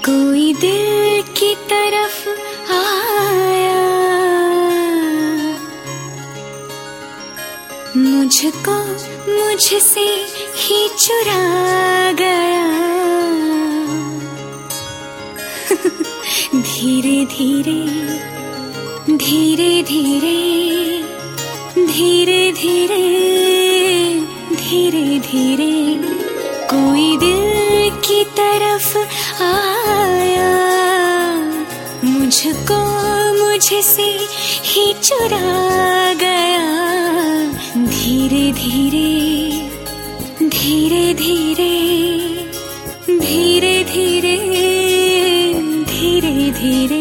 कोई दिल की तरफ आया, मुझको मुझसे ही चुरा गया। धीरे धीरे धीरे धीरे धीरे धीरे धीरे धीरे कोई दिल की तरफ आया, मुझको मुझसे ही चुरा गया। धीरे धीरे धीरे धीरे धीरे धीरे धीरे धीरे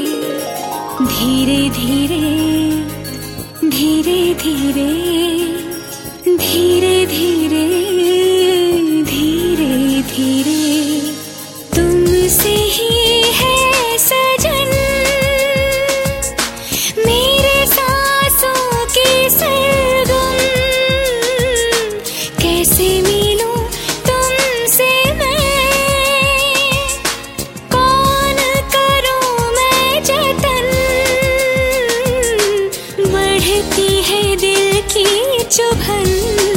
धीरे धीरे धीरे धीरे धीरे धीरे धीरे धीरे तुमसे ही है सजन मेरे सांसों की सरगम। कैसे मिलूं तुमसे मैं, कौन करूं मैं जतन। बढ़ती है दिल की चुभन।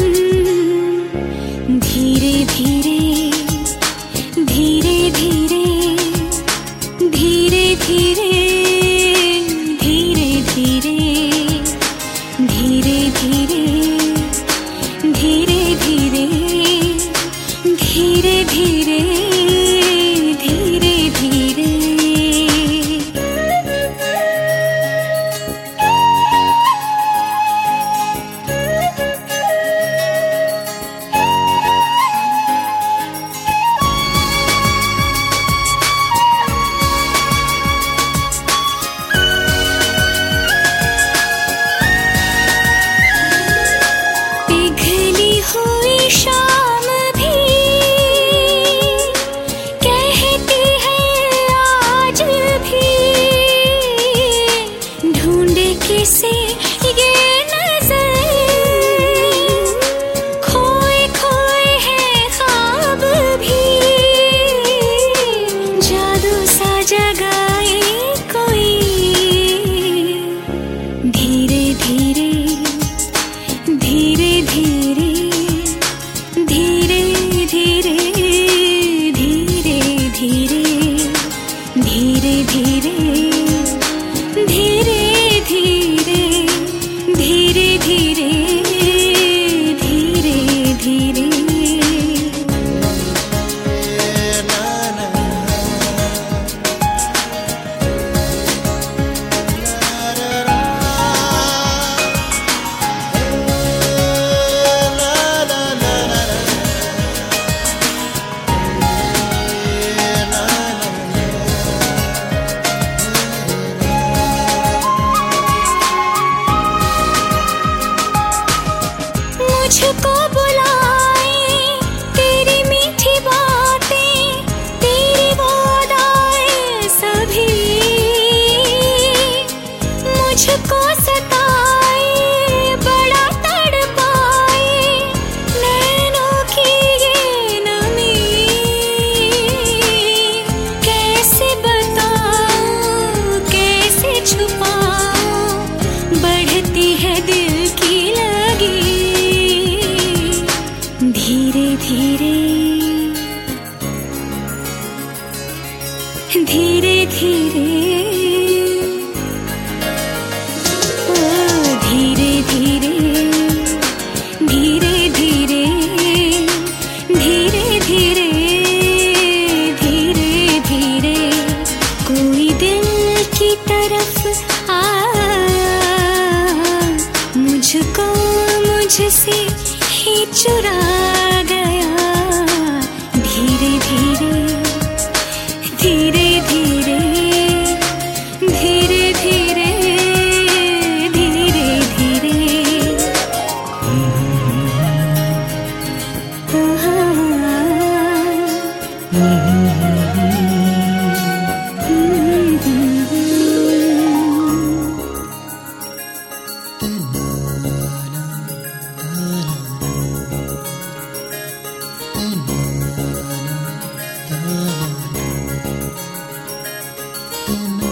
धीरे धीरे धीरे धीरे धीरे धीरे धीरे धीरे धीरे धीरे धीरे धीरे धीरे धीरे धीरे धीरे पिघली हुई शाम भी कहती है आज भी, ढूंढे किसे ये नजर। खोए खोए है ख्वाब भी, जादू सा जगाए कोई। धीरे धीरे धीरे धीरे धीरे धीरे धीरे धीरे धीरे धीरे धीरे धीरे धीरे धीरे धीरे धीरे मुझको बुलाए तेरी मीठी बातें, तेरी वो अदाएं सभी। मुझको सताए बड़ा तड़पाए नैनों की ये नमी। कैसे बताऊं कैसे छुपाऊं, बढ़ती है दिल की लगी। धीरे धीरे धीरे धीरे ओ धीरे धीरे धीरे धीरे धीरे धीरे धीरे धीरे कोई दिल की तरफ आया, मुझको मुझसे ही चुरा गया। धीरे धीरे धीरे धीरे धीरे धीरे धीरे धीरे सुना